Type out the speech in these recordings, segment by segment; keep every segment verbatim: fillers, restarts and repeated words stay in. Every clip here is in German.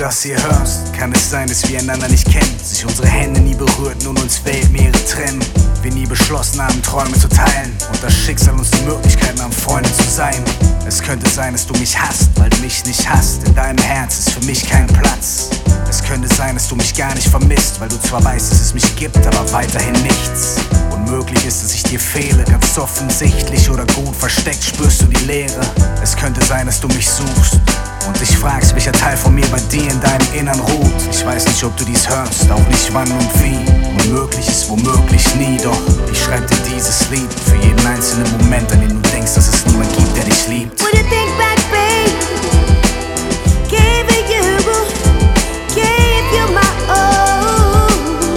das hier hörst, kann es sein, dass wir einander nicht kennen, sich unsere Hände nie berührten und uns Weltmeere trennen. Wir nie beschlossen haben, Träume zu teilen und das Schicksal uns die Möglichkeit nahm, Freunde zu sein. Es könnte sein, dass du mich hasst, weil du mich nicht hast. In deinem Herz ist für mich kein Platz. Es könnte sein, dass du mich gar nicht vermisst, weil du zwar weißt, dass es mich gibt, aber weiterhin nichts. Unmöglich ist, dass ich dir fehle, ganz offensichtlich oder gut versteckt spürst du die Leere. Es könnte sein, dass du mich suchst und dich fragst, welcher Teil von mir bei dir in deinem Innern ruht. Ich weiß nicht, ob du dies hörst, auch nicht wann und wie. Unmöglich ist womöglich nie, doch ich schreib dir dieses Lied für jeden einzelnen Moment, an dem du denkst, dass es niemand gibt, der dich liebt. When you think back, babe, gave it you, gave you my all.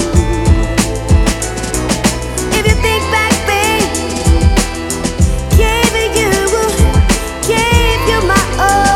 If you think back, babe, gave it you, gave you my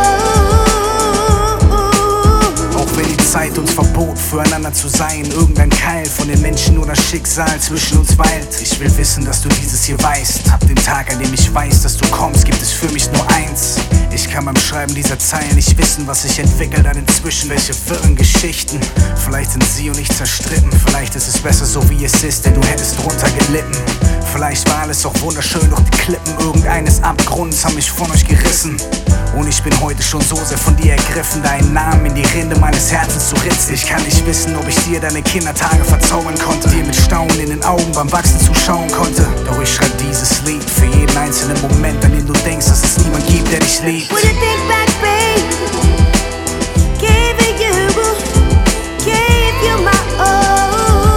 all. Auch wenn die Zeit uns verbot, füreinander zu sein, irgendein Keil von den Menschen oder Schicksal zwischen uns weilt. Ich will wissen, dass du dieses hier weißt. Ab dem Tag, an dem ich weiß, dass du kommst, gibt es für mich nur eins. Ich kann beim Schreiben dieser Zeilen nicht wissen, was sich entwickelt dann inzwischen. Welche wirren Geschichten. Vielleicht sind sie und ich zerstritten. Vielleicht ist es besser so wie es ist, denn du hättest drunter gelitten. Vielleicht war alles auch wunderschön, doch die Klippen irgendeines Abgrunds haben mich von euch gerissen. Und ich bin heute schon so sehr von dir ergriffen, deinen Namen in die Rinde meines Herzens zu ritzen. Ich kann nicht wissen, ob ich dir deine Kindertage verzaubern konnte, dir mit Staunen in den Augen beim Wachsen zuschauen konnte. Doch ich schreib dieses Lied für jeden einzelnen Moment, an dem du denkst, dass es niemand gibt, der dich liebt. When you think back, babe, gave it you, gave you my all.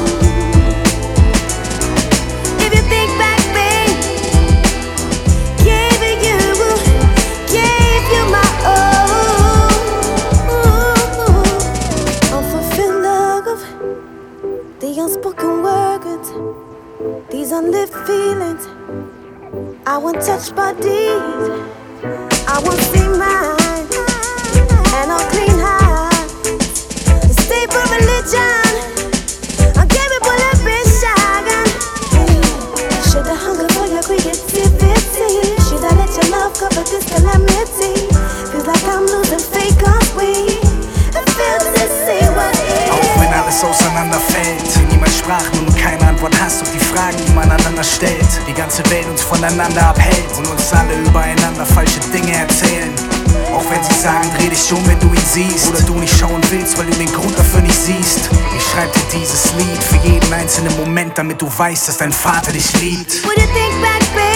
If you think back, babe, gave it you, gave you my all. Unfulfilled love, the unspoken words, these unlived feelings. I want touched bodies, I want see mine, and I'll clean heart. The staple religion, ungamable ambition. Shoulda hunger for your creativity. Shoulda let your love cover this calamity. Feels like I'm losing faith, cause we feel to see what is. Auch wenn alles auseinanderfällt, niemand sprach nun und keine Antwort hast auf die Fragen, die man einander stellt. Die ganze Welt uns voneinander abhält und uns alle übereinander falsche Dinge erzählen. Auch wenn sie sagen, dreh dich um, wenn du ihn siehst, oder du nicht schauen willst, weil du den Grund dafür nicht siehst. Ich schreib dir dieses Lied für jeden einzelnen Moment, damit du weißt, dass dein Vater dich liebt. When you think back, babe,